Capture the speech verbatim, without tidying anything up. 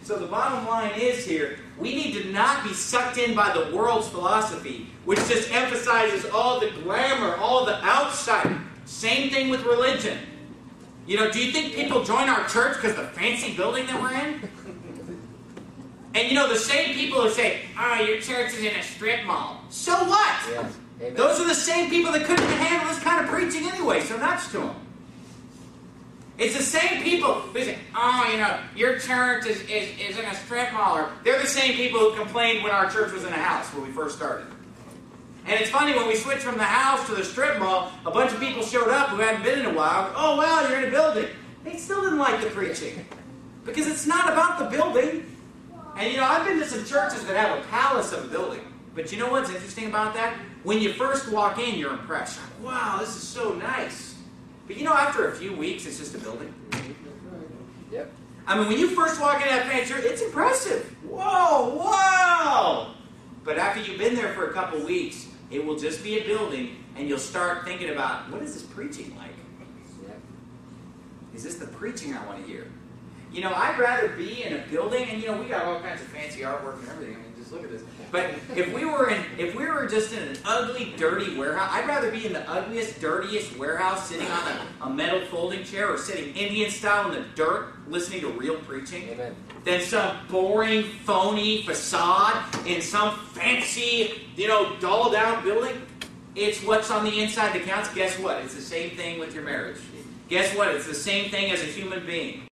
So the bottom line is here, we need to not be sucked in by the world's philosophy, which just emphasizes all the glamour, all the outside. Same thing with religion. You know, do you think people join our church because of the fancy building that we're in? And you know, the same people who say, oh, your church is in a strip mall. So what? Yes. Amen. Those are the same people that couldn't handle this kind of preaching anyway, so nuts to them. It's the same people who say, oh, you know, your church is, is, is in a strip mall. Or they're the same people who complained when our church was in a house when we first started. And it's funny, when we switched from the house to the strip mall, a bunch of people showed up who hadn't been in a while. Oh, wow, you're in a building. They still didn't like the preaching. Because it's not about the building. And, you know, I've been to some churches that have a palace of a building. But you know what's interesting about that? When you first walk in, you're impressed. Wow, this is so nice. But you know, after a few weeks, it's just a building. Yep. I mean, when you first walk into that fancy church, it's impressive. Whoa, wow! But after you've been there for a couple weeks, it will just be a building, and you'll start thinking about, what is this preaching like? Yep. Is this the preaching I want to hear? You know, I'd rather be in a building, and you know, we got all kinds of fancy artwork and everything. I mean, just look at this. But if we were in, if we were just in an ugly, dirty warehouse, I'd rather be in the ugliest, dirtiest warehouse, sitting on a, a metal folding chair, or sitting Indian style in the dirt, listening to real preaching, Amen. than some boring, phony facade in some fancy, you know, dolled-out building. It's what's on the inside that counts. Guess what? It's the same thing with your marriage. Guess what? It's the same thing as a human being.